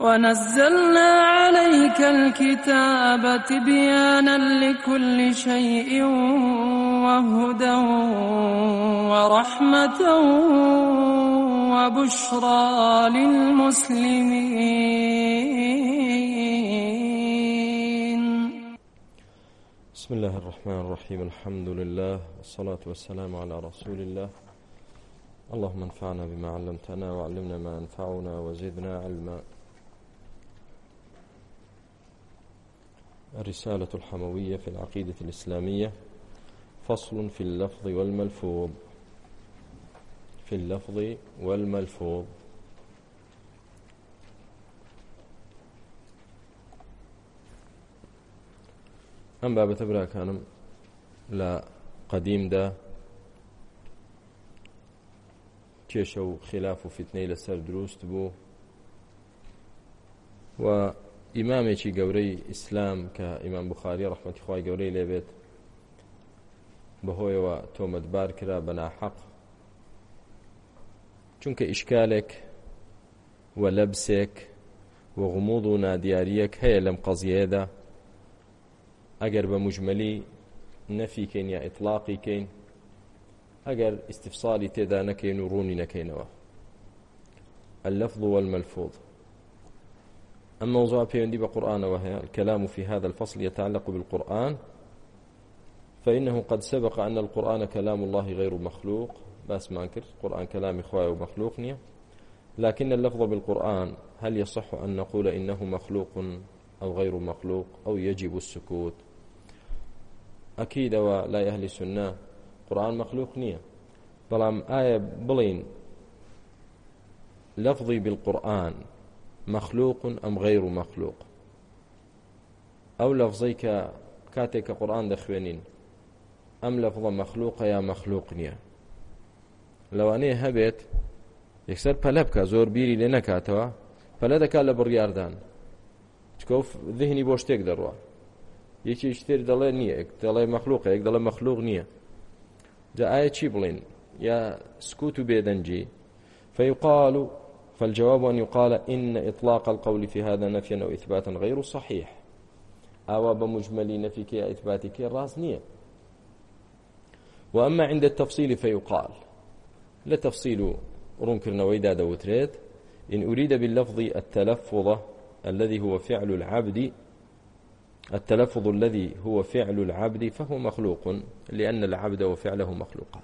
ونزلنا عليك الكتاب تبيانا لكل شيء وهدى ورحمة وبشرى للمسلمين. بسم الله الرحمن الرحيم. الحمد لله والصلاة والسلام على رسول الله. اللهم انفعنا بما علمتنا وعلمنا ما ينفعنا وزدنا علما. الرسالة الحموية في العقيدة الإسلامية، فصل في اللفظ والملفوظ. في اللفظ والملفوظ. ئەم بابەتە براکانم لە قەدیمدا کێشە و خلاف و فتنەی لەسەر دروست بوو و ئیمامێکی گەورەی ئیسلام کە ئیمام بوخاری ڕەحمەتی خوای گەورەی لێبێت بەهۆیەوە تۆمەتبار کرا بە ناحەق، چونکە ئیشکالێک و لەبسێک و غموض و نادیاریەک هەیە لەم قەزیەیەدا. ئەگەر بە مجمەلی نەفیکەین یا ئیطلاقی کەین، ئەگەر استفسالی تێدا نەکەین و ڕوونی نەکەینەوە. اللفظ والملفوظ. أما موضوع بيوندي بقرآن وهي الكلام في هذا الفصل يتعلق بالقرآن، فإنه قد سبق أن القرآن كلام الله غير مخلوق، بس ما أنكر القرآن كلام إخوائي ومخلوق نية، لكن اللفظ بالقرآن هل يصح أن نقول إنه مخلوق أو غير مخلوق أو يجب السكوت؟ أكيد ولا أهل السنة قرآن مخلوق نية، بلام آية بلين لفظي بالقرآن مخلوق أم غير مخلوق، أو لفظيك كاتك قرآن دخوينين أم لفظ مخلوق يا مخلوق نية. لو أني هبت يكسر بلبك زور بيري لنكاتوا فلدك لبرياردان تكوف ذهني بوش تقدروا يكي يشتري دلي نية دلي مخلوق يك دلي مخلوق نية. جاء آية شيبلين يا سكوت بيدنجي فيقال، فالجواب أن يقال إن إطلاق القول في هذا نفيا أو إثباتا غير صحيح، أو بمجمل نفيك يا إثباتك الراس نية. وأما عند التفصيل فيقال لتفصيل رنكرنا ويدا دوتريد إن أريد باللفظ التلفظ الذي هو فعل العبد، التلفظ الذي هو فعل العبد فهو مخلوق، لأن العبد وفعله مخلوقان.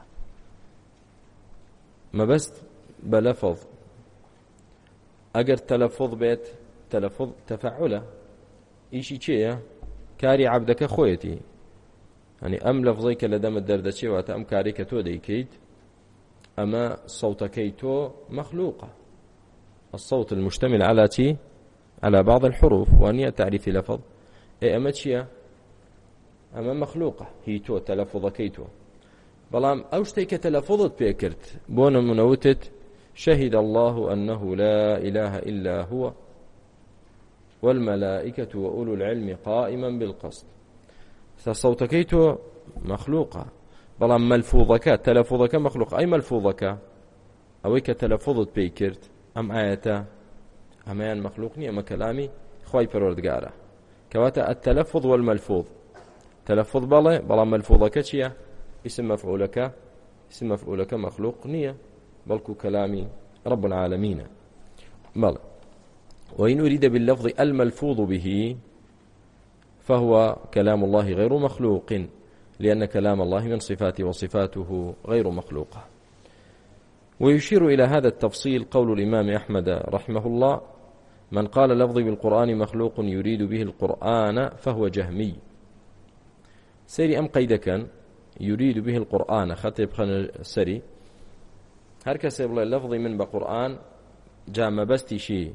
ما بس بلفظ أجر تلفظ بيت تلفظ تفعله إيشي شيء كاري عبدك خويتي، يعني أم لفظيك لدم الدردشي وأم كاريك تو ديكيد، أما صوتك تو مخلوقة. الصوت المشتمل على تي على بعض الحروف وأنية تعريف لفظ أما تشيا أما مخلوقة هي تو تلفظ كيتو. بلام أوشتيك تلفظت بيكرت بون منوتت شهد الله أنه لا إله إلا هو والملائكة وأولو العلم قائما بالقسط. صوتكيتو مخلوقة، بلام ملفوظك تلفظك مخلوق. أي ملفوظك أويك تلفظت بيكرت أم آياتا أمان مخلوقني أما كلامي خواي پروردگاره. كواتا التلفظ والملفوظ، تلفظ بلا ملفوظك چيا اسم مفعولك مخلوق نية، بلكو كلامي رب العالمين. بل وإن أريد باللفظ الملفوظ به فهو كلام الله غير مخلوق، لأن كلام الله من صفاته وصفاته غير مخلوقة. ويشير إلى هذا التفصيل قول الإمام أحمد رحمه الله: من قال لفظي بالقرآن مخلوق يريد به القرآن فهو جهمي. سيري أم قيدكا يريد به القرآن خطيب خن سري هر کسی بڵێ لفظی من بە قورآن جا مەبەستیشی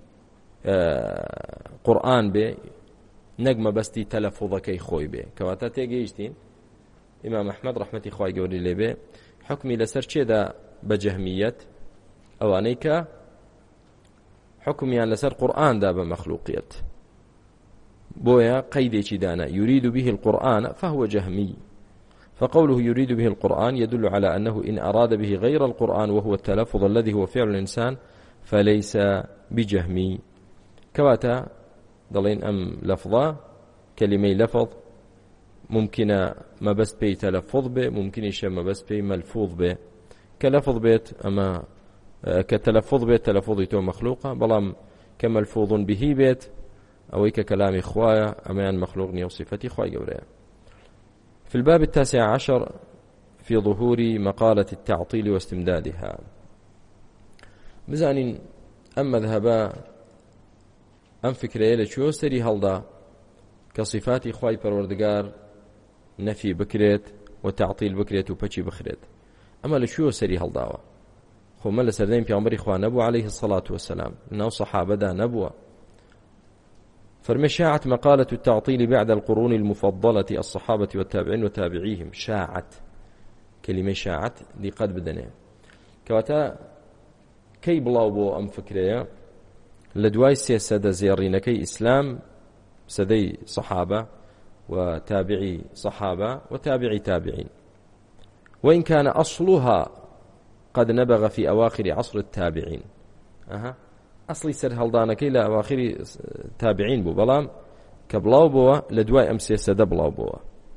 قورآن بێ نەک مەبەستی تەلەفوظەکەی خۆی بێ. کەواتە تێگەیشتین ئیمام ئەحمەد ڕەحمەتی خوای گەورەی لێ بێ حکمی لەسەر چێدا بە جەهمیەت، ئەوانەی کە حکمیان لەسەر قورآندا بە مەخلوقیەت. بۆیە قەیدێکی دانا يريد به القرآن فهو جهمي. فقوله يريد به القرآن يدل على أنه إن أراد به غير القرآن وهو التلفظ الذي هو فعل الإنسان فليس بجهمي. كواتا دەڵێن ئەم لەفظە کەلیمەی لەفظ ممکنە مەبەست پێی تەلەفظ بێ ممکنیشە مەبەست پێی مەلفوظ بێ کە لەفظ بێت ئەمە کە تەلەفظ بێت تەلەفظی تۆ مەخلوقە بەڵام کە مەلفوظ بهی بێت ئەوەی کە کەلامی خوایە ئەمەیان مەخلوق نیە و صفەتی خوای گەورەیە. في الباب 19 في ظهور مقالة التعطيل واستمدادها. بزانين أم مذهبا أم فكرة لشو سري هلدا كصفات خواي پروردگار نفي بكريت وتعطيل بكريت وبچي بخريت أما لشو سري هلداوا خو مل سردين پیامبر خوا نبو عليه الصلاة والسلام نو صحابة دا نبوة فرمشاعت مقالة التعطيل بعد القرون المفضلة الصحابة والتابعين وتابعيهم شاعت كلمة شاعت دي قد بدنه كواتا كي بلاو بو أم فكرية لدواي سيسادة زيارينكي إسلام سدي صحابة وتابعي صحابة وتابعي تابعين وإن كان أصلها قد نبغ في أواخر عصر التابعين أصلي سر هلدانكي لأواخر تابعين بو بلام كبلاو بوا لدواي أم سيسادة بلاو بوا.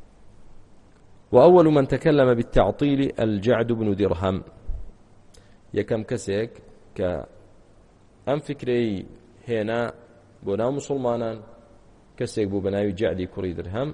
وأول من تكلم بالتعطيل الجعد بن درهم يكم كسيك كأم فكري هنا بنا مسلمانا كسيك بو بناوي جعدي كري درهم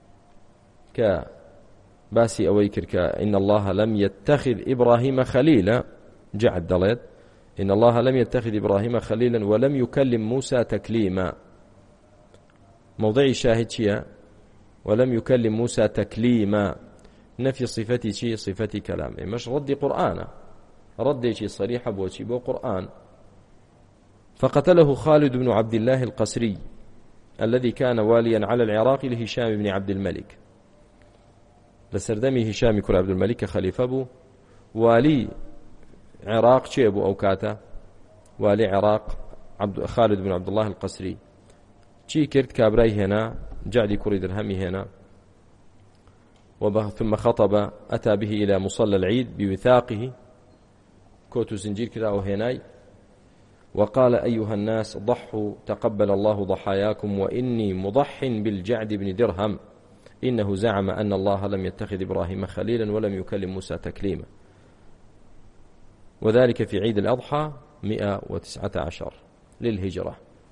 كباسي أويكر إن الله لم يتخذ إبراهيم خليلا جعد دلت إن الله لم يتخذ إبراهيم خليلا ولم يكلم موسى تكليما موضعي شاهد شيئا ولم يكلم موسى تكليما نفي صفتي شيء صفتي كلام مش ردي قرآن ردي شيء صريحة بوشي بو قرآن. فقتله خالد بن عبد الله القسري الذي كان واليا على العراق لهشام بن عبد الملك لسردمي هشام كر عبد الملك خليفة بو والي عراق شيبو أو كاتا والي عراق خالد بن عبد الله القسري شي كرت كابراي هنا جعدي كري درهمي هنا ثم خطب أتى به إلى مصلى العيد بوثاقه كوت زنجير كذا وهناي وقال أيها الناس ضحوا تقبل الله ضحاياكم وإني مضح بالجعد بن درهم إنه زعم أن الله لم يتخذ إبراهيم خليلا ولم يكلم موسى تكليما وذلك في عيد الأضحى 119 للهجرة.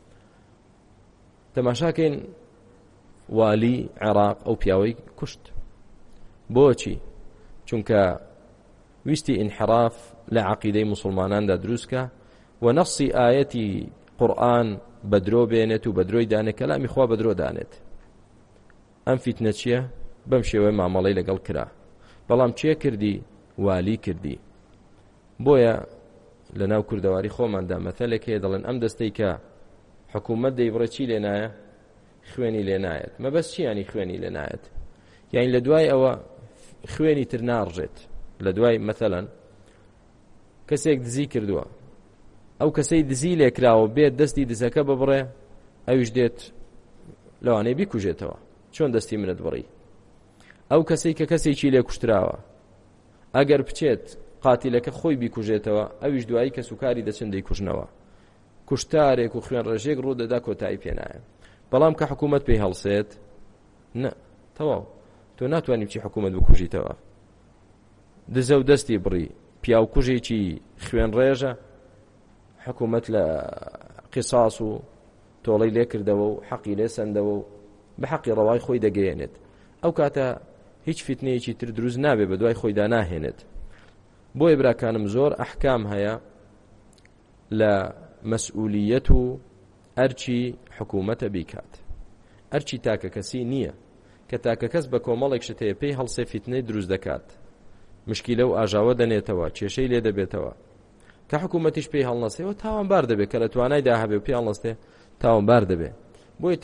تماشاكين والي عراق أو بياوي كشت بوشي چونك ويستي انحراف لعقيدة مسلمانان دا دروسكا ونصي آياتي قرآن بدرو بينت وبدروي دانت كلام إخوة بدرو دانت أم فتنة چيا بمشي وما مالي لقل كرا بلام چيا كردي والي كردي بويا لناو كردواري خومان دا مثلك يدلن أم دستيكا حكومة دا يبرتشي لنايا خويني لنايت ما بس چي يعني خويني لنايت يعني لدواي أو خويني ترنارجت لدواي مثلا كسيك دزي كردوا أو كسي دزي لكراو بيت دستي دزاكا ببري أو جديت لو أنا بيكو جيتوا شون دستي من دبري أو كسي چي لكشتراوا أجر بچيت قاتلك خوي بيكو جيتوا أو جدواي كسوكاري دسندي كوجنوا كشتارك وخوين رجيك رود داكو تاي بينايا بەڵام کە حکوومەت پێی هەڵسێت نە تەواو تۆ ناتوانانی بچی حکوومەت بکوژیتەوە دزە و دەستی بڕی پیاو کوژێکی خوێن ڕێژە حکوومەت لە قیساس و تۆڵەی لێ کردەوە و حەقی لێ سەندەوە و بە حەقی ڕەوای خۆی دەگەیەنێت ئەو کاتە هیچ فتنەیەکی تر دروست نابێ بە دوای خۆیدا ناهێنێت. بۆیە براکانم زۆر ئەحکام هەیە لە مەسئولیەت و ئەرچی حکوومەتە بیکات. ئەرچی تاکە کەسی نییە کە تاکە کەس بە کۆمەڵێک شتەیە پێی هەڵسێ فتنەی دروست دەکات مشکیلە و ئاژاوە دەنێتەوە کێشەی لێ دەبێتەوە کە حکوومەتیش پێی هەڵنەسێەوە تاوانبار دەبێت کە لە توانایدا هەبێ و پێی هەڵنەستێ تاوانبار دەبێت. بۆیە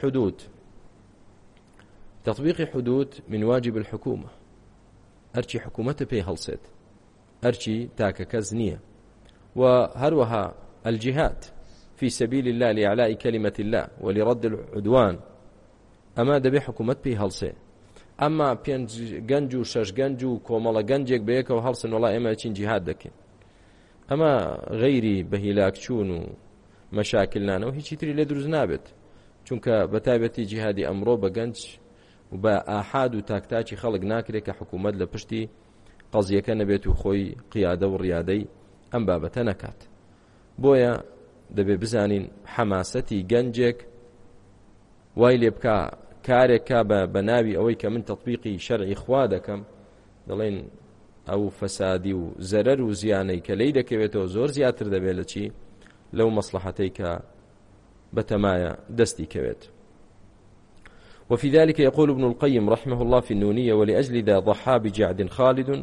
تطبيق حدود من واجب الحكومة. أرشي حكومة بي هلسيت أرشي تاكا كزنية. وهروها الجهاد في سبيل الله لإعلاء كلمة الله ولرد العدوان أما دبي حكومة بي هلسي أما بينج جنجو شش جنجو كومالا جنجك بيك وهلسن والله إما تشين جهاد دكين أما غيري بهلاك شونو مەشاکلنانەوە هیچی تری لێ دروست نابێت، چونکە بەتایبەتی جیهادی ئەمڕۆ بە گەنج و بە ئاحاد و تاکتاکی خەڵک ناکرێت کە حکوومەت لە پشتی قەزیەکە نەبێت و خۆی قیادە و ڕیادەی ئەم بابەتە نەکات. بۆیە دەبێ بزانین حەماسەتی گەنجێک وای لێ بکە کارێکا بە ناوی ئەوەی کە من تەطبیقی شەرعی خوا دەکەم، دەڵێن ئەو فەسادی و زەرەر و زیانەی کە لێی دەکەوێتەوە زۆر زیاتر دەبێت لە چی لەو مەصلحەتەی کە بتمايا دستي كويت. وفي ذلك يقول ابن القيم رحمه الله في النونية: ولأجل ذا ضحى بجعد خالد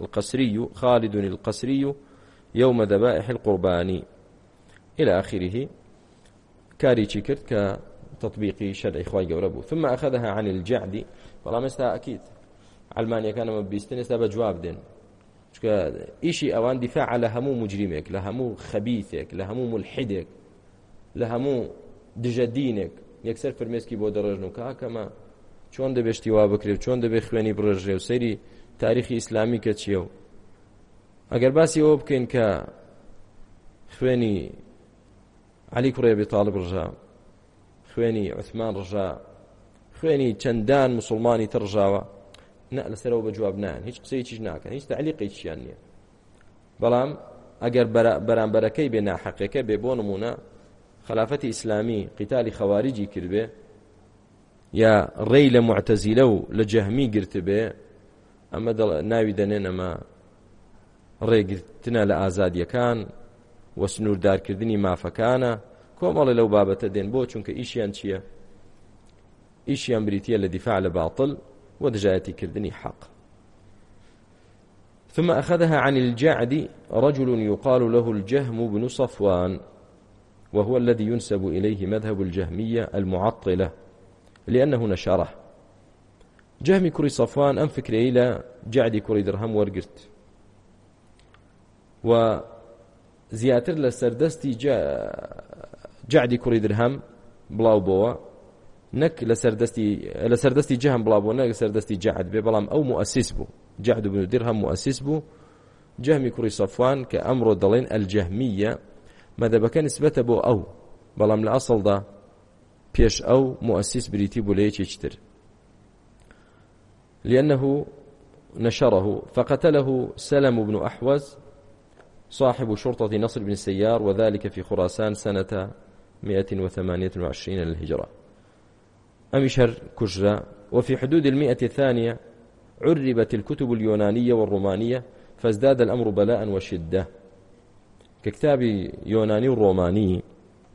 القسري يوم ذبائح القربان إلى آخره. كاري شكرت كتطبيق شرع إخوان جوربه. ثم أخذها عن الجعد، والله مستا أكيد علمانيا كان مبيستنس بجواب دين إيشي أوان دفاع على همو مجرمك، لهمو خبيثك، لهمو ملحدك، لهمو دژەدینێک یەکسەر فرمێسکی بۆ دەڕێژن و کاکەمە چۆن دەبێشتی وا بکرێت، چۆن دەبێ خوێنی بڕێژێ و سەیری تاریخی ئیسلامی کە چییە و ئەگەر باسی ئەوە بکەین کە خوێنی عەلی کوڕی ئەبی تاڵب ڕژا، خوێنی عوسمان ڕژا، خوێنی چەندان موسڵمانی تر ڕژاوە، نە لەسەرەوە بە جواب نایەن، هیچ قسەیەکیش ناکەن، هیچ تەعلیقێکیان نییە. بەڵام ئەگەر بەرامبەرەکەی بێ ناحەقەکە بێ، بۆ نمونە خلافەتی ئیسلامی قیتالی خەواریجی کردبێ یا ڕێی لە معتەزیلە و لە جەهمی گرتبێ، ئەمە ناوی دەنێن ئەمە ڕێگرتنە لە ئازادیەکان و سنووردارکردنی مافەکانە. کۆمەڵی لەو بابەتە دێن بۆ، چونکە ئیشیان چییە؟ ئیشیان بریتیە لە دیفاع لە باطل و دژایەتی کردنی حەق. ثم أخذها عن الجعد رجل يقال له الجهم بن صفوان، وهو الذي ينسب إليه مذهب الجهمية المعطلة لأنه نشره. جهمي كري صفوان أم فكري إلى جعدي كري درهم ورقرت، وزياتر لسردستي جعدي كري درهم بلاو بوا نك لسردستي جهم بلاو بوا نك لسردستي جعد ببلام أو مؤسس بو، جعد بن درهم مؤسس بو. جهمي كري صفوان كأمر دلين الجهمية مذهبك نسبته بو أو بلام لأصل ده بيش أو مؤسس بريتي بوليش يشتر، لأنه نشره فقتله سلم بن أحوز صاحب شرطة نصر بن السيار، وذلك في خراسان سنة 128 للهجرة. أمشر كجرة. وفي حدود 100 الثانية عربت الكتب اليونانية والرومانية، فازداد الأمر بلاء وشدة. ككتاب يوناني وروماني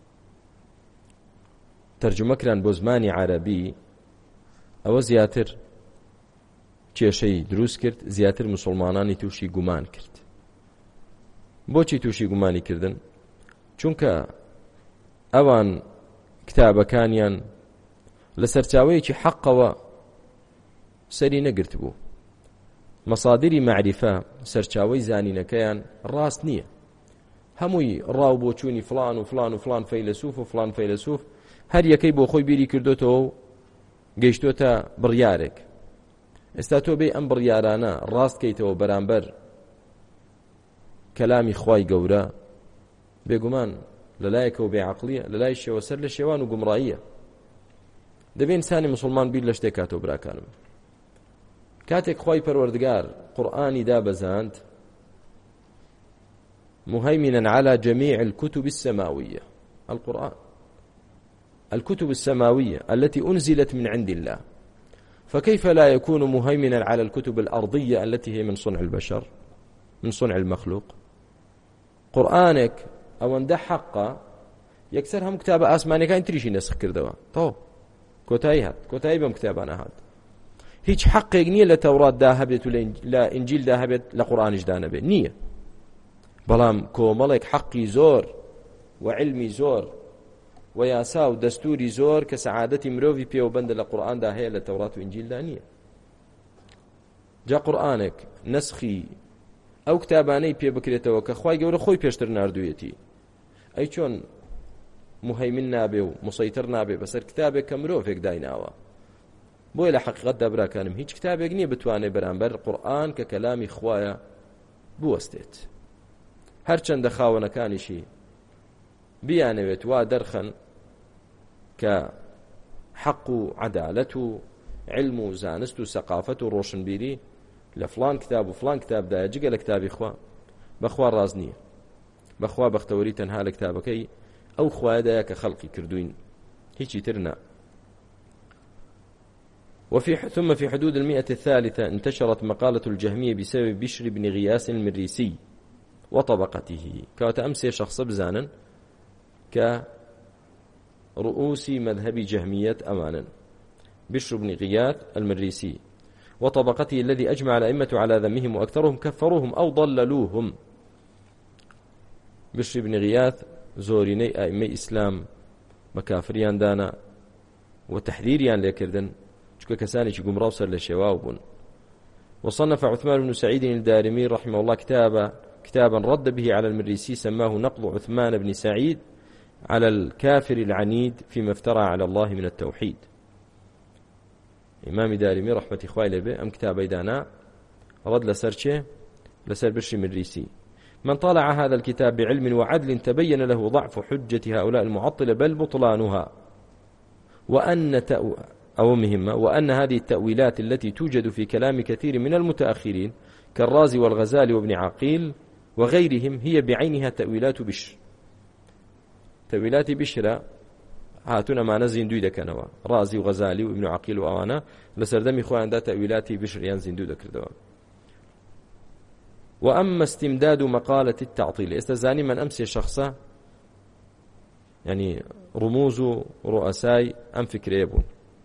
ترجمة كران بوزماني عربي، أو زياتر کێشەی دروست کرد، زیاتر مسلمانانی تووشی گومان کرد. بۆچی تووشی گومانی کردن؟ چونکە ئەوان کتابەکانیان لە سەرچاوەیەکی حەقەوە سەری نەگرت بوو. مەسادری معریفە سەرچاوەی زانینەکەیان ڕاست نییە، هەمووی ڕاو بۆ چوونی فلان و فلان و فلان فەیلسوف و فلان فەیلسوف هەر یەکەی بۆ خۆی بیری کردوتەوە و گەیشتۆتە بڕیارێک. ئێستا تۆ بێ ئەم بڕیارانە ڕاست کەیتەوە بەرامبەر کەلامی خوای گەورە، بێگومان لەلایەکەوە بێعەقلیە، لەلای شێوە سەر لە شێوان و گومڕاییە. دەبێ ئینسانی مسلمان بیر لە شتێک کاتەوە براکانم. کاتێک خوای پەروەردگار قورئانی دابەزاند مهيمنا على جميع الكتب السماوية، القرآن الكتب السماوية التي أنزلت من عند الله، فكيف لا يكون مهيمنا على الكتب الأرضية التي هي من صنع البشر، من صنع المخلوق؟ قرآنك أو أن ده حقا يكسر هم كتاب آسماني كان تريشي نسخ كردوا طو كوتاي بم كتابنا هاد هيج حق نية لتوراة داهبت ولا إنجيل داهبت لقرآن جدانا به نية، بلام كوملك حقي زور وعلمي زور وياسا ودستوري زور كسعادتي مروفي بيو بند لقرآن دا هي لتوراة وإنجيل دانية. جا قرآنك نسخي أو كتاباني بي بكريتو كخواي قولي خوي بيشتر ناردويتي أي چون مهيمن نابي ومسيطر نابي بسر كتابك كمروفك دايناوا بۆیە لە حقیقەت دابراکانم هیچ کتابێک نییە بتوانێت بەرامبەر قورئان کە کەلامی خوایە بوەستێت. هەرچەندە خاوەنەکانیشی بیانەوێت وا دەرخەن کە حەق و عەدالەت و علم و زانست و سەقافەت و ڕۆشنبیری لە فڵان کتاب و فڵان کتابدایە جگە لە کتابی خوا بەخوا ڕاز نییە، بەخوا بەختەوەری تەنها لە کتابەکەی ئەو خوایەدایە کە خەڵقی کردوین، هیچی تر نا. ثم في حدود 100 انتشرت مقالة الجهمية بسبب بشر بن غياث المريسي وطبقته، كانت أمسي شخص بزانا كرؤوس مذهب جهمية أمانا، بشر بن غياث المريسي وطبقته الذي أجمع الأئمة على ذمهم وأكثرهم كفروهم أو ضللوهم. بشر بن غياث زوريني أئمة إسلام مكافريان دانا وتحذيريان ليكردن كساني يقوم راوسر لشواوب. وصنف عثمان بن سعيد الدارمي رحمه الله كتابا رد به على المريسي سماه نقض عثمان بن سعيد على الكافر العنيد فيما افترى على الله من التوحيد. إمام دارمي رحمة إخوائي لبه أم كتاب أيدانا رد لسر بشر المريسي. من طالع هذا الكتاب بعلم وعدل تبين له ضعف حجة هؤلاء المعطلة بل بطلانها، وأن هذه التأويلات التي توجد في كلام كثير من المتأخرين كالرازي والغزالي وابن عقيل وغيرهم هي بعينها تأويلات بشر. تأويلات بشر هاتون ما نزين دوي دكنوا رازي وغزالي وابن عقيل وأوانا لسردمي خوان دا تأويلات بشر ينزين دوي دكردوا. وأما استمداد مقالة التعطيل استزاني من أمسي شخصا يعني رموز رؤساي أم فكريبون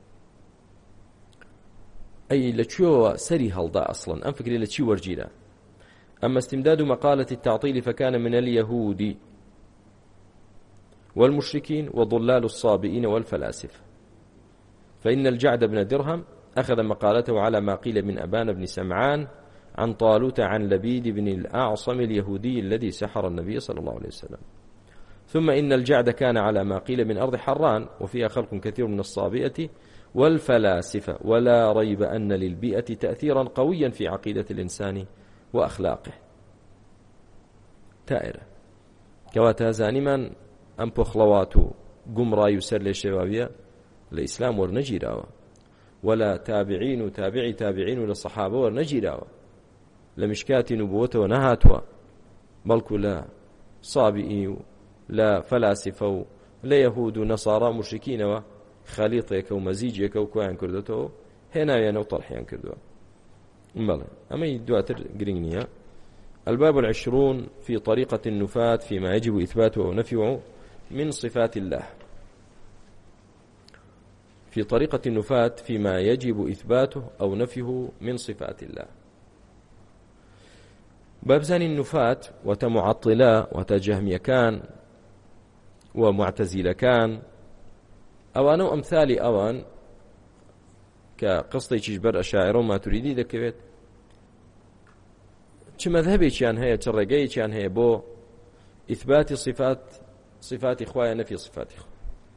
أي لتشو سري هلدا أصلا أم فكري لتشي ورجيلا. أما استمداد مقالة التعطيل فكان من اليهود والمشركين وضلال الصابئين والفلاسفة، فإن الجعد بن درهم أخذ مقالته على ما قيل من أبان بن سمعان عن طالوت عن لبيد بن الأعصم اليهودي الذي سحر النبي صلى الله عليه وسلم. ثم إن الجعد كان على ما قيل من أرض حران وفيها خلق كثير من الصابئة والفلاسفة، ولا ريب أن للبيئة تأثيرا قويا في عقيدة الإنسان وأخلاقه. تائرة كواتا زانما أم بخلواتو قمرا يسر للشبابية الإسلام ورنجيراوا، ولا تابعين وتابعي تابعين للصحابة ورنجيراوا لمشكات نبوته ونهاتوا، بلكو لا صابئي لا فلاسفة لا يهود ونصارى مشركين خليطيك ومزيجيك وكوان كردته هنا ينو طرحيان كردوا. أما يدواتر قرينيا. الباب 20 في طريقة النفاة فيما يجب إثباته أو نفيه من صفات الله. في طريقة النفاة فيما يجب إثباته أو نفيه من صفات الله. بابزان النفاة وتمعطلا وتجهمية كان ومعتزلة كان أوان أمثال أوان كقصة جبر أشاعر وما تريدي ذكرت چه مذهبي كان هي ترقي كان هي بو إثبات صفات إخوة نفي صفات إخوة.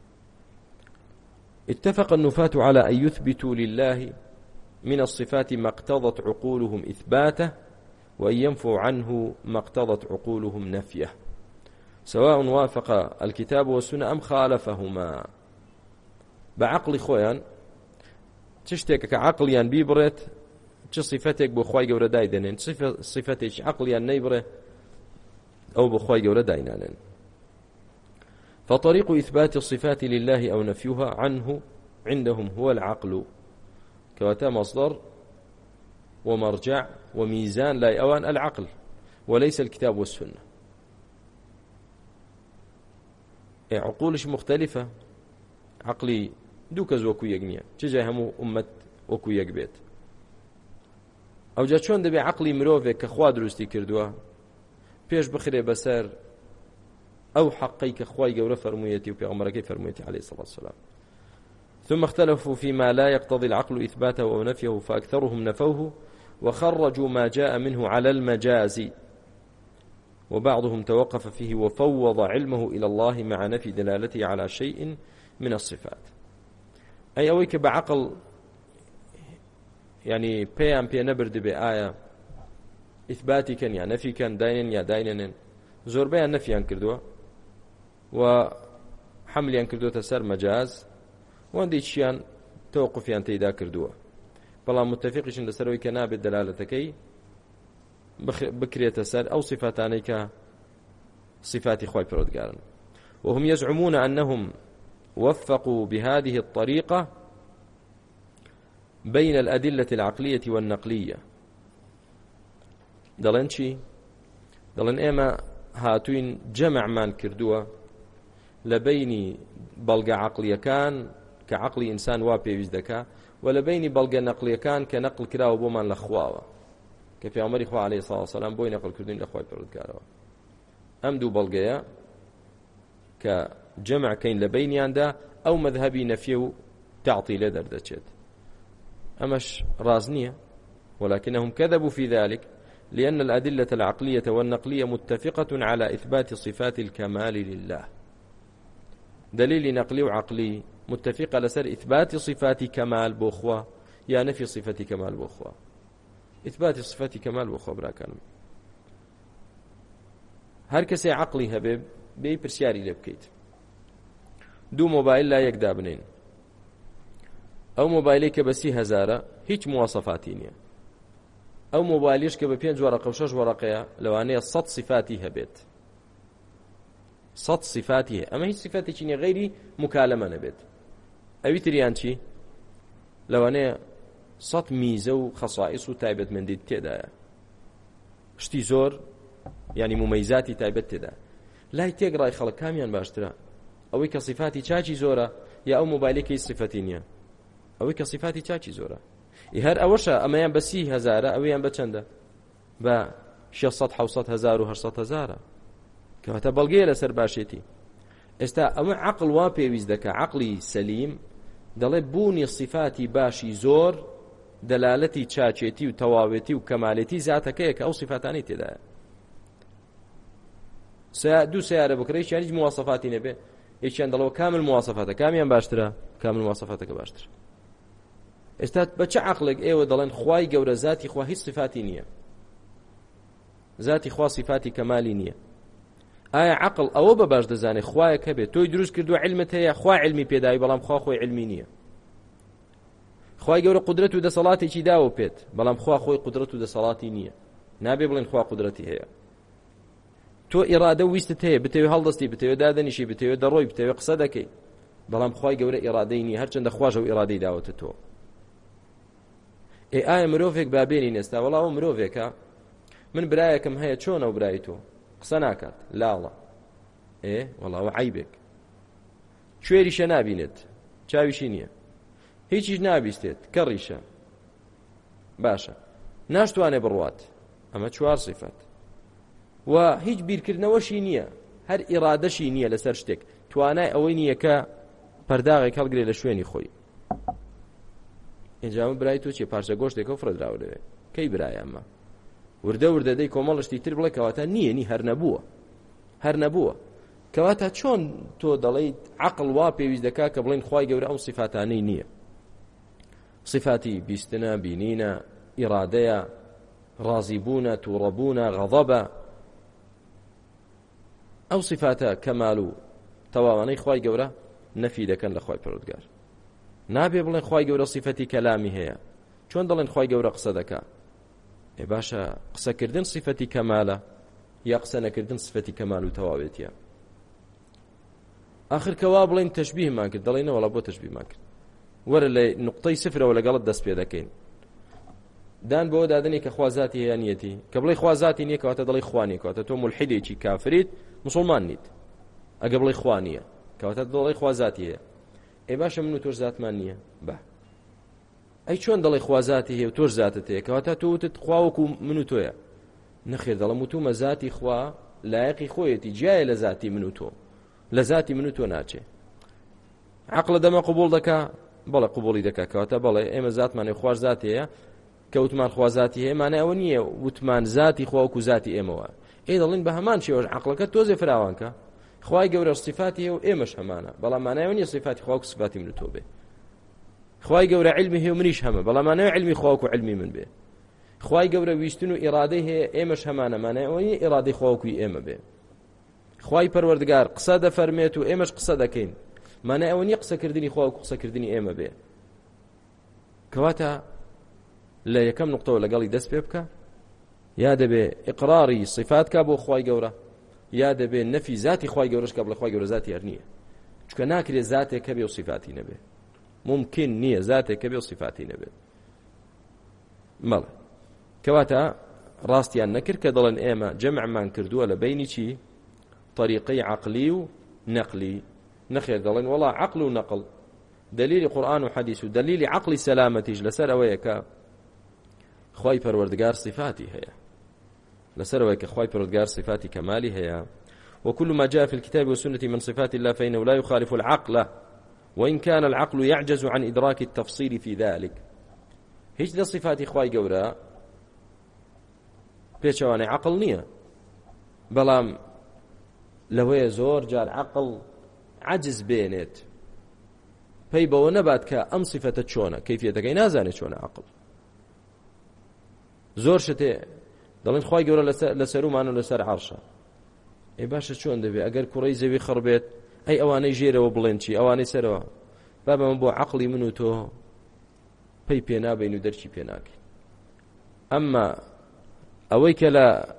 اتفق النفاة على أن يثبتوا لله من الصفات ما اقتضت عقولهم إثباته وأن ينفوا عنه ما اقتضت عقولهم نفيه، سواء وافق الكتاب والسنة أم خالفهما. بعقل خويا تشتك كعقليا بيبرت چه صفتك بخواي جورا دايدنن صفتك عقليا نيبره أو بخواي جورا داينانن. فطريق إثبات الصفات لله أو نفيها عنه عندهم هو العقل، كواتا مصدر ومرجع وميزان لا أوان العقل وليس الكتاب والسنة. عقولش مختلفة، عقلي دوكز وكو يقنيا تجاه همو أمت وكو يقبيت أو جا چون دبي عقلي مروفي كخوا دروستي كردوا بيش بخري بسر أو حقي كخواي قورة فرميتي وبيغمركي فرميتي عليه الصلاة والسلام. ثم اختلفوا فيما لا يقتضي العقل إثباته أو نفيه، فأكثرهم نفوه وخرجوا ما جاء منه على المجاز، وبعضهم توقف فيه وفوض علمه إلى الله مع نفي دلالته على شيء من الصفات. أي أويك بعقل يعني بي نبرد بآية إثباتي كان يا نفي كان داينن يا داينن زور بيان نفي عن كردوا و حملیان کردوتە سەر مەجاز وەندی چیان تەوقفیان تێیدا کردووە بەڵام متفقیشن لەسەرەوەی کە نابێت دەلالەتەکەی بکرێتە سەر ئەو صفاتانەی کە صفاتی خوای پەروەردگارن وهم يزعمون أنهم وفقوا بهذه الطريقة بين الأدلة العقلية والنقلية دەڵێن چی؟ دەڵێن ئێمە هاتوین جەمعمان کردووە لە بینی بەڵگە عەقلیەکان کە عەقلی ئینسان وا پێویست دەکا و لە بینی بەڵگە نەقلیەکان کە نەقل کراوە بۆمان لە خواوە کە پێغەمبەری خوا عەلەیهی سڵاو وسەلام بۆی نەقل کردوین لە خوای پەروەردگارەوە ئەم دوو بەڵگەیە کە جەمعکەین لە بینیاندا ئەو مەذهەبی نەفیە و تعطیلە دەردەچێت ئەمەش ڕاز نییە ولكنهم كذبوا في ذلك لأن الأدلة العقلية والنقلية متفقة على إثبات صفات الكمال لله دليل نقلي وعقلي متفقة لسر إثبات صفات كمال بوخوا يا نفي صفة كمال بوخوا إثبات صفات كمال بوخوا براكان هر کەسێ عقلی هەبێ بێ پرسیاری لێ بکەیت دوو مۆبایل لا یەکدا بنین ئەو مۆبایلەی کە بە 30,000 هیچ مواصفاتی نییە ئەو مۆبایلیش کە بە 5 وەرەقە و 6 وەرەقەیە لەوانەیە 100 صفاتی هەبێت 100 صفاتی ئەمە هیچ صفاتێکی نییە غەیری مکالەمە نەبێت ئەوی تریان چی لەوانەیە 100 میزە و خەسائس و تایبەتمەندی تێدایە شتی زۆر یعنی ممەیزاتی تایبەت تێدا لای تێگڕای خەڵک کامیان باشترە ئەوەی کە صفاتی چاچی زۆرە یا ئەو مۆبایلێکی هیچ صفەتی نییە ئەوەی کە صفاتی چاچی زۆرە هەر ئەوەشە ئەمەیان بە 30,000 ئەوەیان بە چەندە بە 600,000 و 800,000 کەواتە بەڵگەیە لەسەر باشێتی ئێستا ئەمە عەقڵ وا پێویست دەکە عەقڵی سەلیم دەڵێ بوونی صفاتی باشی زۆر دەلالەتی چاچێتی و تەواوێتی و کەمالێتی زاتەکەیە کە ئەو صفاتانی تێدایە دوو سیارە بکڕی هیچ مواصفاتی نەبێ یەکیان دەڵەوە کامل مواصفاتە کامیان باشترە کامل مواصفاتەکە باشتر ئێستا بە چه عەقڵێک ئێوە دەڵێن خوای گەورە ذاتی خوا هیچ صفاتی نییە ذاتی خوا صفاتی کەمالی نییە ئایا عەقڵ ئەوە بە باش دەزانێت خوایەک هەبێت تۆی دروست کردووە علمت هەیە خوا علمی پێداوی بەڵام خوا خۆی علمی نییە خوای گەورە قودرەت و دەسەڵاتێکی داوە پێت بەڵام خوا خۆی قودرەت و دەسەڵاتی نییە نابێ بڵێن خوا قودرەتی هەیە تۆ ئیرادە ویستت هەیە بتەوێ هەڵدەستی بتەوێ دادەنیشی بتەوێ دەڕۆی بتەوێ قسە دەکەی بەڵام خوای گەورە ئیرادەی نییە هەرچەندە خواشە و ئیرادەی داوەتە تۆ ئایا مرۆڤێک بابێنی نێستا وەڵاوە مرۆڤێکە من برایەکەم هەیە چۆنە و برای تۆ قسە ناکات لاڵە وەڵاوە عیبێک کوێریشە نابینێت چاویشی نییە هیچیش نابیستێت کەڕیشە باشە ناشتوانێ بڕوات ئەمە 4 صفات و هیچ بیرکردنەوەشی نییە هەر ئیرادەشی نییە لەسەر شتێک توانای ئەوەی نییە کە پەرداغێک هەڵگرێ لە شوێنی خۆی ئینجا من برای تۆ چیە پارچە گۆشتێکە و فرەدراوە لەوێ کەی برایە ئەمە وردە دەی کۆمەڵشتی تر بڵێ کەواتە نییە هەر نەبووە کەواتە چۆن تۆ دەڵێیت عەقڵ وا پێویست دەکا کە بڵێن خوای گەورە ئەو صفاتانەی نییە صفاتی بیستنە بینینە ئیرادەیە ڕازیبوونە تووڕەبوونە غەضەبە ئەو صفاتە کەمال و تەواوانەی خوای گەورە نەفی دەکەن لە خوای پەروەردگار نابێ بڵێن خوای گەورە صفەتی کەلامی هەیە چۆن دەڵێن خوای گەورە قسە دەکا باشە قسەکردن صفەتی کەمالە یا قسە نەکردن صفەتی کەمال و تەواوێتیە آخر کەوا بڵێن تەشبیهمان کرد دەڵێنە وەڵا بۆ تەشبیهمان کرد وەرە لە نقطەی سفرەوە لەگەڵت دەست پێ دەکەین دان بۆ دادنی کە خوا ذاتی هەیە نیەتی کە بڵێ خوا ذاتی نییە کەواتە دەڵێ خوا نییە کەواتە تۆ مولحیدێکی کافریت مسلمان نیت ئەگە بڵێ خوا نییە کەواتە دەڵێ خوا ذاتی هەیە باشە من و تۆش ذاتمان نییە ئەی چۆن دەڵێ خوا ذاتی هەیە و تۆش ذاتت هەیە کەواتە تۆ وتت خوا وەکو من و تۆیە نەخێر دەڵێم وتومە ذاتی خوا لایەقی خۆیەتی جایە لە ذاتی من و تۆ لە ذاتی من و تۆ ناچێ عەقڵە دەمە قبوڵ دەکا بەڵێ قبوڵی دەکا کەواتە بەڵێ ئێمە ذاتمانێ خوار ذاتی هەیە کە وتمان خوا ذاتی هەیە مانای ئەوە نییە وتمان ذاتی خوا وەکو ذاتی ئێمەوە دەڵێن بە هەمان شێوەش عەقڵەکە تۆزێ فراوانکە خوای گەورە صفاتی هەیە و ئێمەش هەمانە بەڵام مانای ئەوە نییە صفاتی خوا وەکو صفاتی من و تۆ بێ خوای گەورە علمی هەیە و منیش هەمە بەڵام مانای علمی خوا وەکو علمی من بێ خوای گەورە ویستن و ئیرادەی هەیە ئێمەش هەمانە مانای ئەوە نییە ئیرادەی خوا وەکوی ئێمە بێ خوای پەروەردگار قسە دەفەرمێت و ئێمەش قسە دەکەین مانای ئەوە نییە قسەکردنی خوا و قسەکردنی ئێمە بێ کەواتە لە یەکەم نقطەوە لەگەڵی دەست پێ بکە یا دەبێ ئیقراری صفات کا بۆ خوای گەورە یا دەبێ نەفی ذاتی خوای گەورەش کا بڵێ خوای گەورە ذاتی هەر نییە چونکە ناکرێت ذاتێک کە بێ و صفاتی نەبێ ممکن نییە ذاتێک کە بێ و صفاتی نەبێت مەڵێ کەواتە ڕاستیان نەکرد کە دەڵێن ئێمە جەمعمان کردووە لە بینی چی طریقەی عەقلی و نەقلی نەخێر دەڵێن وەڵا عەقل و نەقل دلیلی قورئان و حەدیث و دلیلی عەقلی سەلامەتیش لەسەر ئەوەیە کە خوای پەروەردگار صفاتی هەیە لەسەر ئەوەیە کە خوای پەروەردگار صفاتی کەمالی هەیە وكل ما جاء في الكتاب والسنة من صفات الله فإنه لا يخالف العقل وإن كان العقل يعجز عن إدراك التفصيل في ذلك هیچ لە صفاتی خوای گەورە پێچەوانەی عقل نییە بەڵام لەوەیە زۆر جار عقل عجز بێنێت پێی بەوە نەبات کە ئەم صفەتە چۆنە کەیفیەتەکەی نازانێت چۆنە عقل زۆر شتێ دەڵێن خوای گەورە لەسەر ومان و لەسەر عەرشە ئەی باشە چۆن دەبێت ئەگەر کوڕەی زەوی خڕ بێت ئەی ئەوانەی ژێرەوە بڵێن چی ئەوانەی سەرەوە بابە من بۆ عەقڵی من و تۆ پێی پێ نابین و دەرچی پێ ناکەین ئەمما ئەوەی کە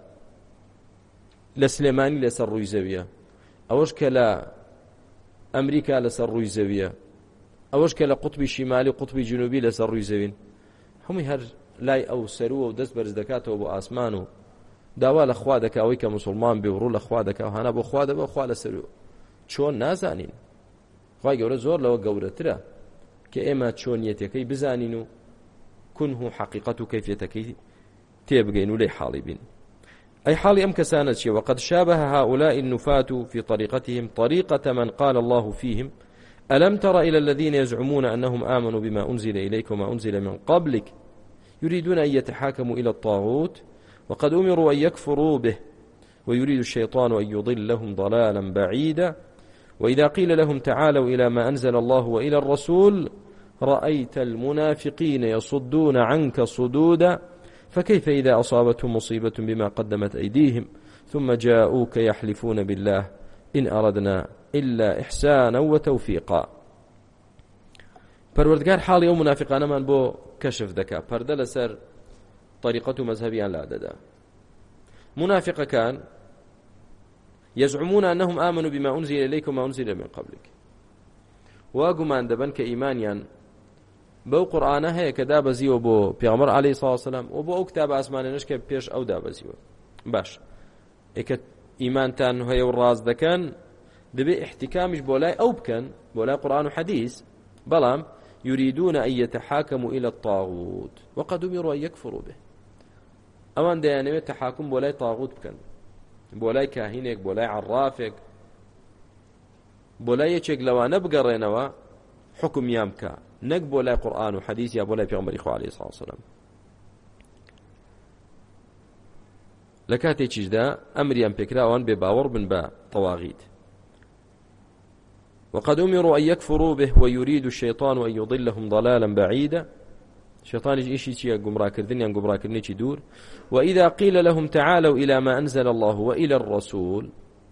لە سلێمانی لەسەر ڕووی زەویە ئەوەش کە لە ئەمریکا لەسەر ڕووی زەویە ئەوەش کە لە قوتبی شیمالی و قوتبی جنوبی لەسەر ڕووی زەوین هەمووی هەر لای ئەو سەرووە و دەست بەرز دەکاتەوە بۆ ئاسمان و داوا لە خوا دەکا ئەوەی کە موسڵمان بێ و ڕوو لە خوا دەکا و هەنا بۆ خوا دەبە خوا لەسەر چۆن نازانین خوای گەورە زۆر لەوە گەورەترە کە ئێمە چۆنیەتەکەی بزانین و كنه حقيقة كيفيتك تيبقين ولي حالبين أي حال أم كسانت وقد شابه هؤلاء النفاة في طريقتهم طريقة من قال الله فيهم ألم تر إلى الذين يزعمون أنهم آمنوا بما أنزل إليك وما أنزل من قبلك يريدون أن يتحاكموا إلى الطاغوت وقد أمروا أن يكفروا به ويريد الشيطان أن يضلهم ضلالا بعيدا وإذا قيل لهم تعالوا إلى ما أنزل الله وإلى الرسول رأيت المنافقين يصدون عنك صدودا فكيف إذا أصابتهم مصيبة بما قدمت أيديهم ثم جاءوك يحلفون بالله إن أردنا إلا إحسانا وتوفيقا پروردگار حالی او منافقان من بو کشف دکا پرده لسر طریقت و مذهبیان لا ددا منافق كان يزعمون أنهم آمنوا بما أنزل إليك وما أنزل من قبلك واقمان دبن كإيمانيا بو قرآنه هي كدابزيو بو پیغمبر عليه الصلاة والسلام و بو كتاب اسمانينش که پیش او دابزيو باش اك ايمان تان هي والراز دكان دبي احتكامش بولاي او بكن بولاي قرآن وحديث بلام يريدون أن يتحاكموا إلى الطاغوت وقد أمروا أن يكفروا به أمان ديانوية تحاكم بولاي طاغوت بكن بولاي كاهينك بولاي عرافك بولاي يشيك لوانا بقرينوا حكم يامكا نك بولاي قرآن وحديث يا بولاي پیغمبر إخوة عليه الصلاة والسلام لكاتي چجدا أمريان بكراوان بباور بن با طواغيت وقد أمروا أن يكفروا به ويريد الشيطان أن يضلهم ضلالا بعيدا الشيطان إيشي شيء قمرا كردنيا قمرا كردنيا دور وإذا قيل لهم تعالوا إلى ما أنزل الله وإلى الرسول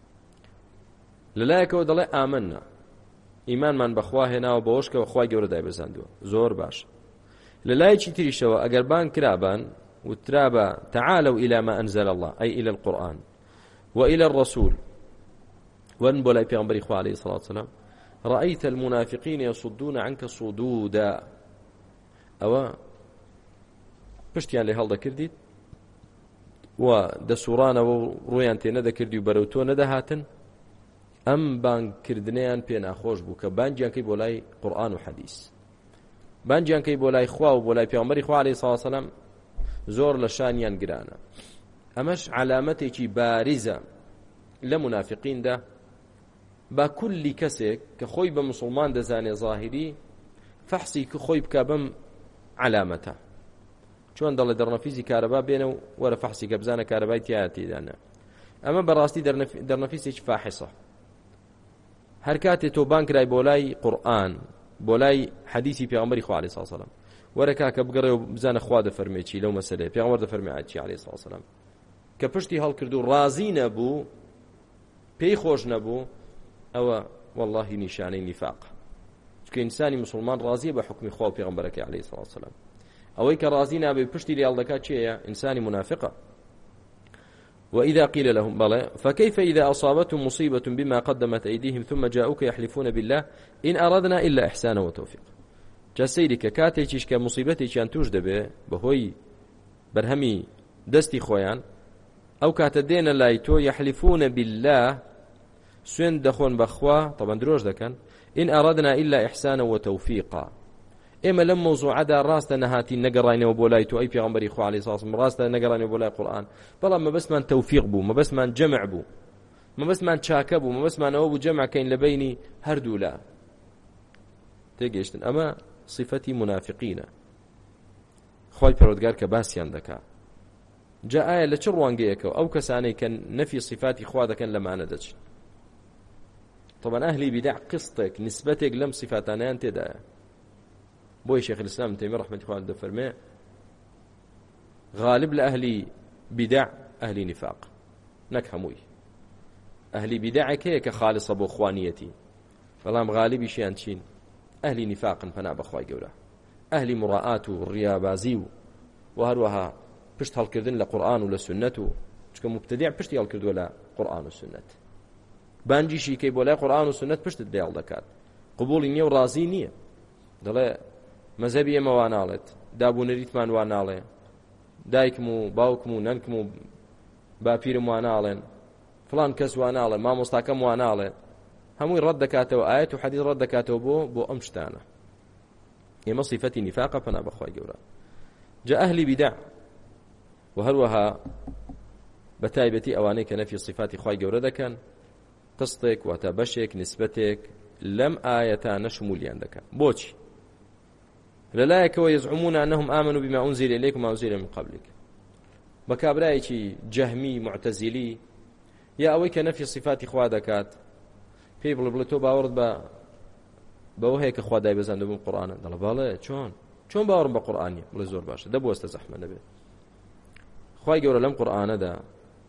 للايك ودلاء آمنا إيمان من بخواهنا وبوشك وخواه جورة داي بزاندو زور باش للايك تريشوا أقربان كرابان وترابا تعالوا إلى ما أنزل الله أي إلى القرآن وإلى الرسول وانبو لاي پیغمبر إخوة عليه الصلاة والسلام رأيت المنافقين يصدون عنك صدودا أو پشتیان لێ هەڵدەکردیت و دەسوڕانەوە ڕوویان تێ نەدەکردی و بەرەو تۆ نەدەهاتن ئەم بانگکردنیان پێ ناخۆش بوو کە بانگیان کەی بۆ لای قورئان و حەدیث بانگیان کەی بۆ لای خوا و بۆ لای پێغەمبەری خوا عەلەیهی سەڵاتو وسەلام زۆر لە شانیان گرانە ئەمەش عەلامەتێکی بارزە لە منافقیندا با کولی کەسێک کە خۆی بە موسڵمان دەزانێ ظاهری فەحسی کە خۆی بکە بەم علامەتە چۆن دەڵێ دەرنەفیزی کارەبا بێنە و وەرە فەحسی کە بزانە کارەبای تایە تێدانە ئەمە بەڕاستی دەرنەفیسێکی فاحسە هەر کاتێ تۆ بانکرای بۆ لای قورئان بۆ لای حەدیثی پێغەمبەری خوا عەلەیهی سەڵاتو وسەلام وەرە کاکە بگەڕێ و بزانە خوا دەفەرمێ چی لەو مەسەلەیە پێغەمبەر دەفەرمێ چی عەلەیهی سەڵاتو وسەلام کە پشتی هەڵکرد و ڕازی نەبوو پێی خۆش نەبوو ئەوە واللهی نیشانەی نیفاقە چونکە ئینسانی مسلمان ڕازیە بە حکمی خوا و پێغەمبەرەکەی عەلەیهی سەڵاتو وسەلام ئەوەی کە ڕازی نابێ پشتی لێڵ دەکات چێیە ئینسانی منافقە وإذا قيل لهم بلى فكيف إذا أصابتهم مصيبة بما قدمت أيديهم ثم جاءوك يحلفون بالله إن أردنا إلا إحسانا وتوفيق جسيرك كاتيش كمصيبتي كان توجد به بهوي برهمي دستي خويان أو كاتدين لايتو يحلفون بالله سوين دخون بخوا طبعا دروج دكان إن أردنا إلا إحسانا وتوفيقا إما لم موضوع عدا راست نهاتي نقرأني وبولايتو أي پیغمبري خو عليه الصلاة والسلام راست نقرأني وبولاي قرآن بلا ما بس من توفيق بو ما بس من جمع بو ما بس من شاكب بو ما بس من أو جمع كين لبيني هردو لا تيجيشتن أما صفتي منافقين خوي پرودگار كباسيان دكا جاء آية لچروان جيكو أو كساني كان نفي صفاتي خوا دكن لما ندج طبعا أهلي بدع قصتك نسبتك لم صفاتنا أنت دا بوي شيخ الإسلام ابن تيمية رحمة الله عليه فرمى غالب لأهلي بدع أهلي نفاق نكهموي أهلي بدعك هيك خالصة بأخوانيتي فلام غالبي شيئا شين أهلي نفاقا فنا بأخواي قولا أهلي مراءات والريابازي وهروها پشت هالكردن لقرآن ولا سنة چكا مبتدع پشت هالكرد ولا قرآن وسنة بانجي شي كي بولا قرآن وسنة پشت الديال دكات قبولي نية ورازي نية دلا مذهبي ما وانالت دابون ريتمان واناله دايكم باوكم ننكم باپيرم وانالن فلان كس واناله ما مستحكم واناله همو رد دكاته وآيات وحديث رد دكاته بو أمشتانه يما صفتي نفاقة فنا بخواي جورا جاء أهلي بدع وهروها بتايبتي أوانيك نفي صفات خواي جورا دكان قصتك وتبشك نسبتك لم آيتان شموليان دكان بوشي للايك ويزعمون أنهم آمنوا بما أنزل إليكم وما أنزل من قبلك بكابرايكي جهمي معتزلي يا أويك نفي صفات خوا دكات في بلبلتو باورد بەوە هەیە کە خوا دای بەزاندە بووم قورئانە دەڵێ باڵێ چۆن باوەڕم بە قورئانیە بڵێ زۆر باشە دەبوەستە زەحمە نەبێت خوای گەورە لەم قورئانەدا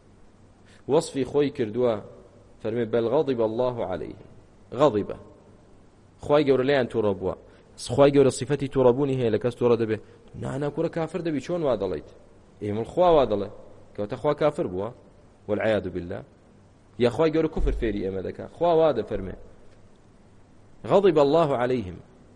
وەصفی خۆی کردووە فەرمێ بەل غەضب الله عليه غەضبە خوای گەورە لەیان تووڕە بووە خوای گەورە صفەتی تووڕەبوونی هەیە لە کەس تووڕە دەبێت نانا کوڕە کافر دەبی چۆن وا دەڵێیت ئێمە خوا وا دەڵێ کەواتە خوا کافر بووە والعیاذ بالله یا خوای گەورە کوفر فێری ئێمە دەکات خوا وا دەفەرمێ غضب الله عليهم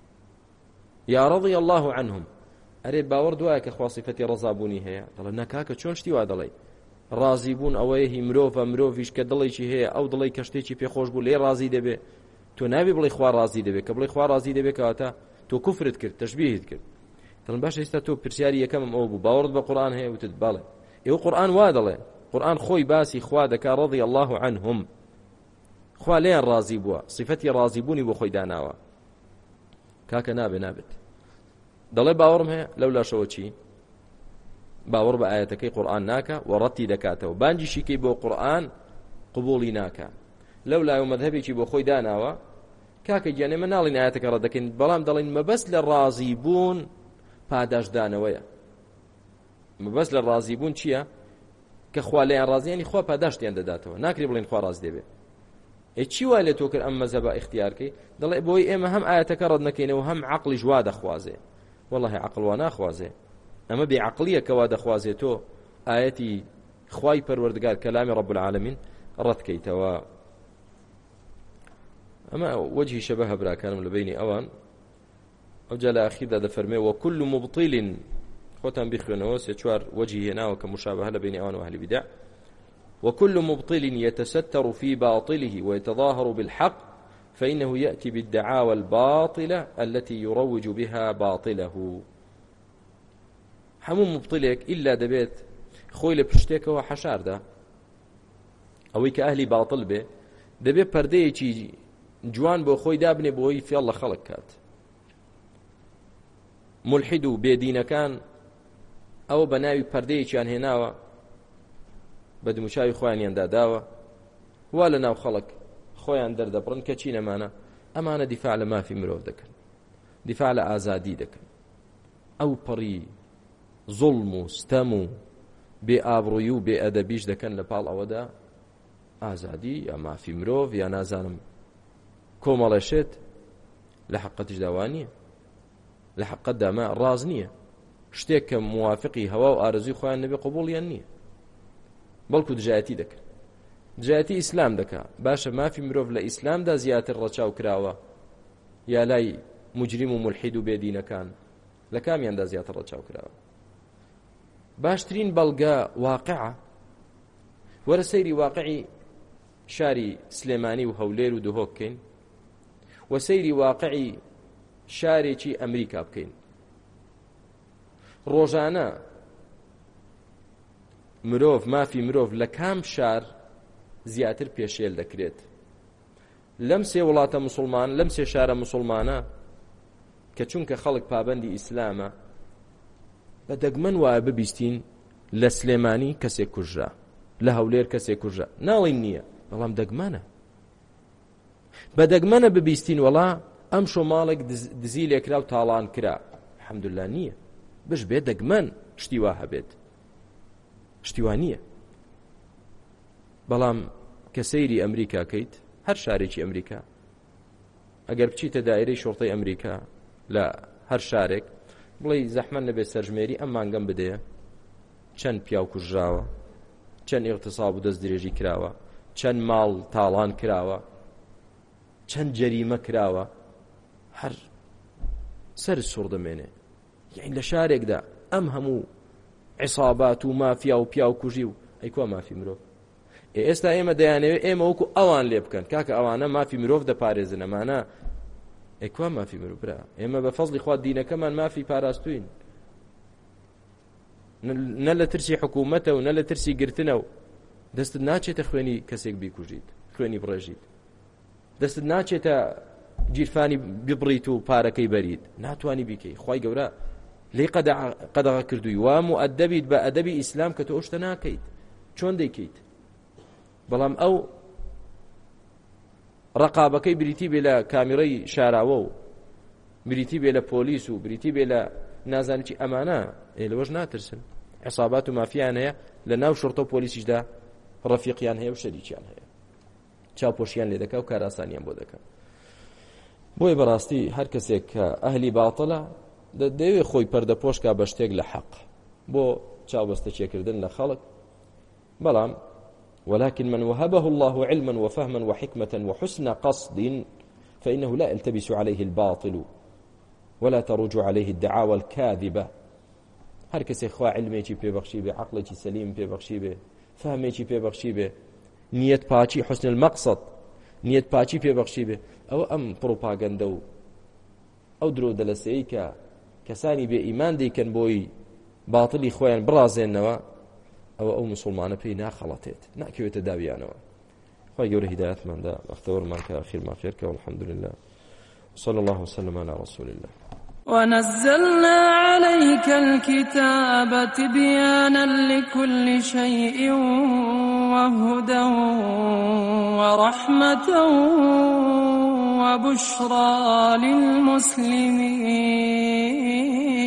يا رضي الله عنهم أري باور دواك أخوا صفتي رضابوني هي دل نكاك چون شتي وادلي راضيبون أويه مروفيش كدلي شي هي أو دلي كشتي شي في خوش بو لي راضي دبي تو نبي بلي خوا راضي دبي كبلي خوا راضي دبي كاتا تو كفرت كرت تشبيهت كرت دل باش استا تو برسياري كم او باور بالقرآن هي وتتبالي ايو قرآن وادلي قرآن خوي باسي خوا دكا رضي الله عنهم خوا لێن ڕازی بووە صفەتی ڕازیبوونی بۆ خۆی داناوە کاکە نابێت دەڵێ باوەڕم هەیە لەو لاشەوە چی باوەڕ بە ئاەتەکەی قورئان ناکە و ڕەتی دەکاتەوە بانجیشی کەی بۆ قورئان قبوڵی ناکە لەو لایە مەذهەبێکی بۆ خۆی داناوە کاکە گیان ئێمە ناڵین ئاەتەکە ڕەت دەکەین بەڵام دەڵێن مەبەست لە ڕازیبوون پاداشدانەوەیە مەبەست لە ڕازیبوون چییە کە خوا لێیان ڕازیانی خوا پاداشتیان دەداتەوە ناکرێ بڵێن خوا ڕاز دەبێت چی وای لێ تۆ کرد ئەم مەذهبە اختیارکەی دەڵێ بۆی ئێمە هەم ئاەتەکە ڕەت نەکەینەوە هەم عەقڵیش وا دەخوازێ وەڵڵاهی عەقڵ وا ناخوازێ ئەمە بێعەقڵیە کە وا دەخوازێ تۆ ئاەتی خوای پەروەردگار کەلامی ڕەب العالەمین ڕەتکەیتەوە ئەمە وەجهی شەبەهە براکانم لە بینی ئەوان ئەو جا لە ئاخیردا دەفەرمێ وەکل مبطیل خۆتان بیخوێنەوە سێ چوار وەجهی هێناوە کە مشابهە لە بینی ئەوان و ئەهلی بیدع وكل مبطل يتستر في باطله ويتظاهر بالحق فإنه يأتي بالدعاوى الباطلة التي يروج بها باطله همو مبطلك إلا دبيت خوي لبشتك وحشار ده أويك أهلي باطل به دبيت پردەیەکی جوان بۆ خۆی دابنێ بۆی في الله خەڵق کات ملحد و بێدینەکان ئەوە بە ناوی پەردەیەکیان هێناوە بەدموچاوی خۆیانیان داداوە وا لە ناو خەڵک خۆیان دەردەبڕن کە چی نەمانە ئەمانە دیفاع لە مافی مرۆڤ دەکەن دیفاع لە ئازادی دەکەن ئەو پەڕی زوڵم و ستەم و بێ ئابڕووی و بێ ئەدەبیش دەکەن لە پاڵ ئەوەدا ئازادی یا مافی مرۆڤ یا نازانم کۆمەڵێشێت لە حقەتیش داوا نییە، لە حقەت داما ڕاز نییە، شتێک کە موافقی هەوا و ئارەزوی خۆیان نەبێ قبوڵیان نییە، بەڵکو دژایەتی دەکەن، دژایەتی ئیسلام دەکا. باشە مافی مرۆڤ لە ئیسلامدا زیاتر ڕەچاو کراوە یا لای مجرم و ملحید و بێدینەکان لە کامیاندا زیاتر ڕەچاو کراوە؟ باشترین بەڵگە واقعە. وەرە سەیری واقعی شاری سلێمانی و هەولێر و دهۆک بکەین و سەیری واقعی شارێکی ئەمریکا بکەین. ڕۆژانە مرۆڤ مافی مرۆڤ لە کام شار زیاتر پێشێل دەکرێت؟ لەم سێ وڵاتە مسلمان، لەم سێ شارە مسلمانە کە چونکە خەڵک پابەندی ئیسلامە، بە دەگمەن وایە ببیستین لە سلێمانی کەسێک کوژرا، لە هەولێر کەسێک کوژرا، ناڵی نییە، بەڵام دەگمەنە. بە دەگمەنە ببیستین وەڵا ئەم شۆ ماڵێک دزی لێکرا و تاڵان کرا، الحەمدوللا نییە، بش بێ دەگمەن شتی وا هەبێت، شتی وا نییە. بەڵام کە سەیری ئەمریکا کەیت، هەر شارێکی ئەمریکا، ئەگەر بچیتە دایرەی شۆڕتەی ئەمریکا لە هەر شارێک بڵێ زەحمەت نەبێت سەرژمێری ئەم مانگەم بدەیە چەند پیاو کوژراوە، چەند ئیغتیساب و دەست درێژی کراوە، چەند ماڵ تاڵان کراوە، چەند جەریمە کراوە، هەر سەر سوڕ دەمێنێ. یعنی لە شارێکدا ئەم هەموو عیسابات و مافیا و پیاو کوژی و ئەیکوا مافی مرۆڤ. ئێستا ئێمە دەیانەوێت ئێمە وەکو ئەوان لێ بکەن، کاکە ئەوانە مافی مرۆڤ دەپارێزن، ئەمانە ئەیکوا مافی مرۆڤ. برا ئێمە بە فەزلی خوا دینەکەمان مافی پاراستوین، نە لە ترسی حکوومەتە و نە لە ترسی گرتنە و دەستت ناچێتە خوێنی کەسێک بیکوژیت، خوێنی بڕێژیت، دەستت ناچێتە گیرفانی ببڕیت و پارەکەی بەریت، ناتوانی بیکەی. خوای گەورە لێ قەدەغە کردووی وا مؤدەبیت بە ئەدەبی ئیسلام کە تۆ ئەو شتە ناکەیت، چۆن دەیکەیت؟ بەڵام ئەو ڕقابەکەی بریتی بێ لە کامیرەی شاراوە و بریتی بێ لە پۆلیس و بریتی بێ لە نازانی چی، ئەمانە لەوەش ناترسن. عیسابات و مافیان هەیە لە ناو شۆڕتە و پۆلیسیشدا، ڕەفیقیان هەیە و شەریکیان هەیە، چاوپۆشیان لێ دەکا و کاراسانیان بۆ دەکا. بۆی بەڕاستی هەر کەسێک کە ئەهلی باتڵە دەوێت خۆی پەردەپۆشکا بە شتێک لە حەق بۆ چاوبەستە چێکردن لە خەڵک. بەڵام ولكن من وهبه الله علما وفهما وحكمة وحسن قصد فإنه لا يلتبس عليه الباطل ولا تروج عليه الدعاوى الكاذبة. هر کسی خوا علمێکی پێبەخشی بێ، عقلێکی سەلیم پێبەخشی بێ، فهمێکی پێبەخشی بێ، نیەت پاچی حسن المقصد، نیەت پاچی پێبەخشی بێ، ئەو ئەم پرۆپاگەندە و ئەو درۆ دەلەسەیە کە کەسانی بێ ئیمان دەیکەن بۆی باتڵی خۆیان بڕازێنەوە، ئەو مسلمانە پێی ناخەڵەتێت، ناکەوێتە داویانەوە. خۆی گەورە هیدایەتماندا بەختەوەرمان کە ئەخیرمان خێرکە والحمد لله وصلى الله وسلم على رسول الله. ونزلنا عليك الكتاب تبيانا لكل شيء وهدى ورحمة وبشرى للمسلمين.